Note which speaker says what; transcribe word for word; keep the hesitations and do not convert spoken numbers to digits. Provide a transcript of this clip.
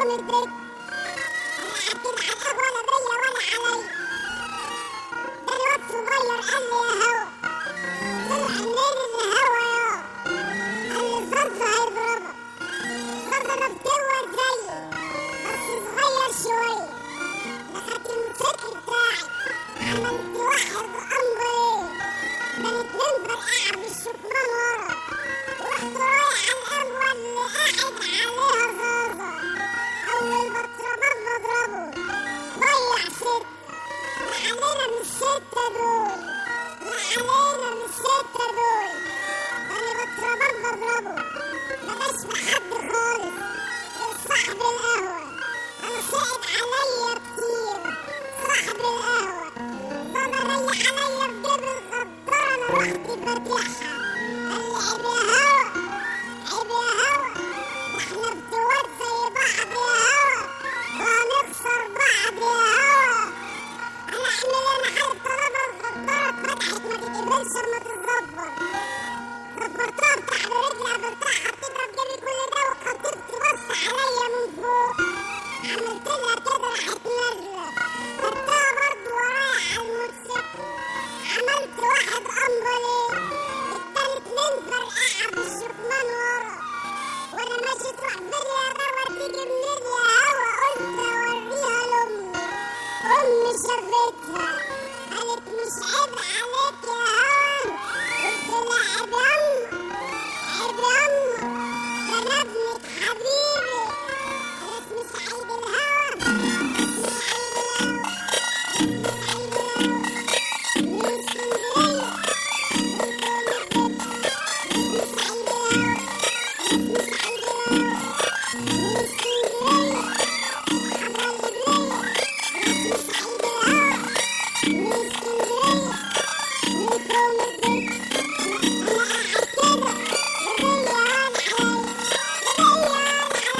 Speaker 1: الدرب. أنا قعدت مع القهوة لا بيا ولا علي. ده الواد صغير قال لي يا هوا، طلع منين الهوا يا؟ قال لي الزرزة هيضربك. الزرزة ده بتولد زيي بس صغير شوية. دخلت الموتوسيكل بتاعي عملت واحد أمبرين، كانت منبر قاعد بالشكمان ورا، ورحت رايح على القهوة اللي قاعد عليها زازا. أول ما اتربط بضربه ضيع ست. لا علينا من الستة دول، لا علينا من الستة دول. أنا بتربط بضربه مبقاش بحد خالص غير صاحب القهوة. أنا صعب عليا كتير صاحب القهوة، فأنا ريح عليا بجيب الغدارة أنا لوحدي برتاحها. قال لي عيب يا هوا، عيب يا هوا، ده احنا بتوات زي بعض يا هوا، وهنخسر بعض يا هوا. أنا أعمل أنا حالة طالما الغدارة اتفتحت ما تتقبلش أما تتظبط. ظبطتها بتحت رجلي برتاحها بتضرب جيبي كل ده، وخطيبتي بص عليا من فوق. عملت لها كده راحت نازلة، خدتها برضه ورايح على الموتوسيكل. عملت واحد أمبولين، التالت منبر قاعد بالشكمان ورا، وأنا ماشي تروح بيا يا غوا تيجي منين يا هوا. قلت أوريها لأمي، أمي شافتها قالت مش عيب عليك يا هوا. قلت لها عيب يما، عيب يما، ده أنا ابنك حبيبي. قالت مش عيب الهوا، مش عيب الهوا، مش عيب الهوا. من اسكندرية من كوم الدب، مش عيب الهوا، مش عيب الهوا. من اسكندرية حضرة الإبرية، مش عيب الهوا. من اسكندرية من كوم الدب. أنا قاعد كده لا بيا ولا عليا، لا بيا ولا عليا،